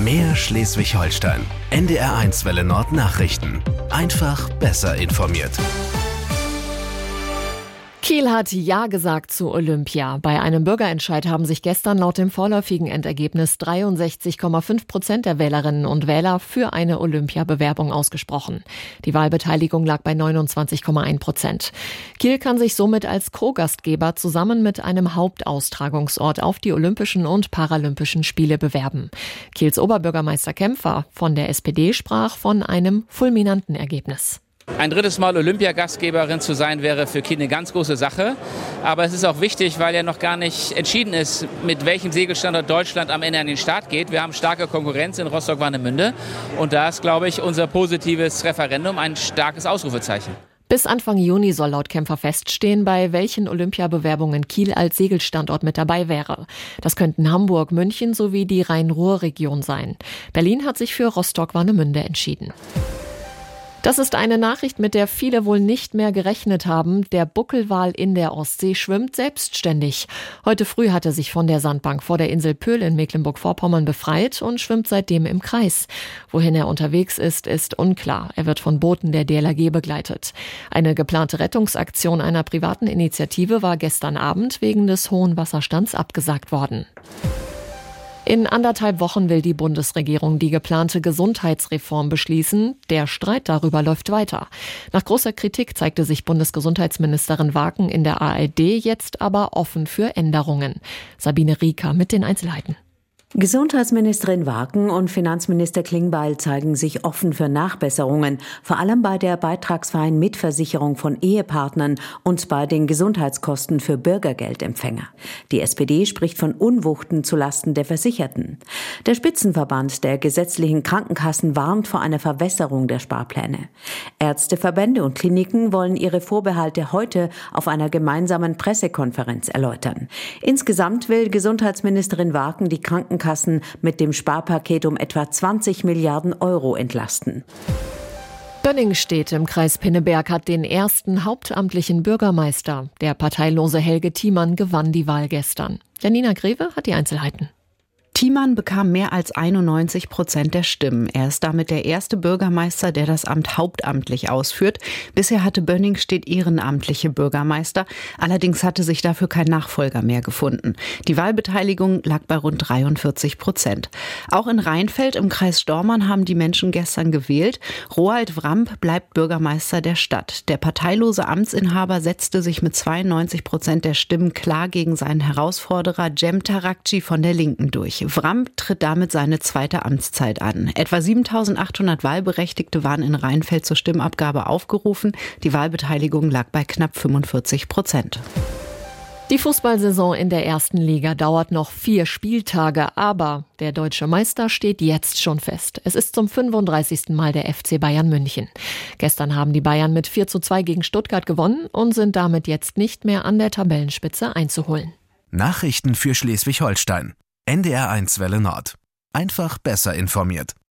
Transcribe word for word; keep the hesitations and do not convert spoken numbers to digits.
Mehr Schleswig-Holstein. N D R eins Welle Nord Nachrichten. Einfach besser informiert. Kiel hat Ja gesagt zu Olympia. Bei einem Bürgerentscheid haben sich gestern laut dem vorläufigen Endergebnis dreiundsechzig Komma fünf Prozent der Wählerinnen und Wähler für eine Olympiabewerbung ausgesprochen. Die Wahlbeteiligung lag bei neunundzwanzig Komma eins Prozent. Kiel kann sich somit als Co-Gastgeber zusammen mit einem Hauptaustragungsort auf die Olympischen und Paralympischen Spiele bewerben. Kiels Oberbürgermeister Kämpfer von der S P D sprach von einem fulminanten Ergebnis. Ein drittes Mal Olympiagastgeberin zu sein, wäre für Kiel eine ganz große Sache. Aber es ist auch wichtig, weil ja noch gar nicht entschieden ist, mit welchem Segelstandort Deutschland am Ende an den Start geht. Wir haben starke Konkurrenz in Rostock-Warnemünde. Und da ist, glaube ich, unser positives Referendum ein starkes Ausrufezeichen. Bis Anfang Juni soll laut Kämpfer feststehen, bei welchen Olympiabewerbungen Kiel als Segelstandort mit dabei wäre. Das könnten Hamburg, München sowie die Rhein-Ruhr-Region sein. Berlin hat sich für Rostock-Warnemünde entschieden. Das ist eine Nachricht, mit der viele wohl nicht mehr gerechnet haben. Der Buckelwal in der Ostsee schwimmt selbstständig. Heute früh hat er sich von der Sandbank vor der Insel Pöhl in Mecklenburg-Vorpommern befreit und schwimmt seitdem im Kreis. Wohin er unterwegs ist, ist unklar. Er wird von Booten der D L R G begleitet. Eine geplante Rettungsaktion einer privaten Initiative war gestern Abend wegen des hohen Wasserstands abgesagt worden. In anderthalb Wochen will die Bundesregierung die geplante Gesundheitsreform beschließen. Der Streit darüber läuft weiter. Nach großer Kritik zeigte sich Bundesgesundheitsministerin Waken in der A R D jetzt aber offen für Änderungen. Sabine Rieker mit den Einzelheiten. Gesundheitsministerin Waken und Finanzminister Klingbeil zeigen sich offen für Nachbesserungen, vor allem bei der beitragsfreien Mitversicherung von Ehepartnern und bei den Gesundheitskosten für Bürgergeldempfänger. Die S P D spricht von Unwuchten zulasten der Versicherten. Der Spitzenverband der gesetzlichen Krankenkassen warnt vor einer Verwässerung der Sparpläne. Ärzteverbände und Kliniken wollen ihre Vorbehalte heute auf einer gemeinsamen Pressekonferenz erläutern. Insgesamt will Gesundheitsministerin Waken die Krankenkassen mit dem Sparpaket um etwa zwanzig Milliarden Euro entlasten. Bönningstedt im Kreis Pinneberg hat den ersten hauptamtlichen Bürgermeister. Der parteilose Helge Thiemann gewann die Wahl gestern. Janina Greve hat die Einzelheiten. Thiemann bekam mehr als einundneunzig Prozent der Stimmen. Er ist damit der erste Bürgermeister, der das Amt hauptamtlich ausführt. Bisher hatte Bönningstedt ehrenamtliche Bürgermeister. Allerdings hatte sich dafür kein Nachfolger mehr gefunden. Die Wahlbeteiligung lag bei rund dreiundvierzig Prozent. Auch in Rheinfeld im Kreis Stormarn haben die Menschen gestern gewählt. Roald Wramp bleibt Bürgermeister der Stadt. Der parteilose Amtsinhaber setzte sich mit zweiundneunzig Prozent der Stimmen klar gegen seinen Herausforderer Cem Tarakci von der Linken durch. Wramp tritt damit seine zweite Amtszeit an. Etwa siebentausendachthundert Wahlberechtigte waren in Rheinfeld zur Stimmabgabe aufgerufen. Die Wahlbeteiligung lag bei knapp fünfundvierzig Prozent. Die Fußballsaison in der ersten Liga dauert noch vier Spieltage, aber der deutsche Meister steht jetzt schon fest. Es ist zum fünfunddreißigsten Mal der F C Bayern München. Gestern haben die Bayern mit vier zu zwei gegen Stuttgart gewonnen und sind damit jetzt nicht mehr an der Tabellenspitze einzuholen. Nachrichten für Schleswig-Holstein. N D R eins Welle Nord. Einfach besser informiert.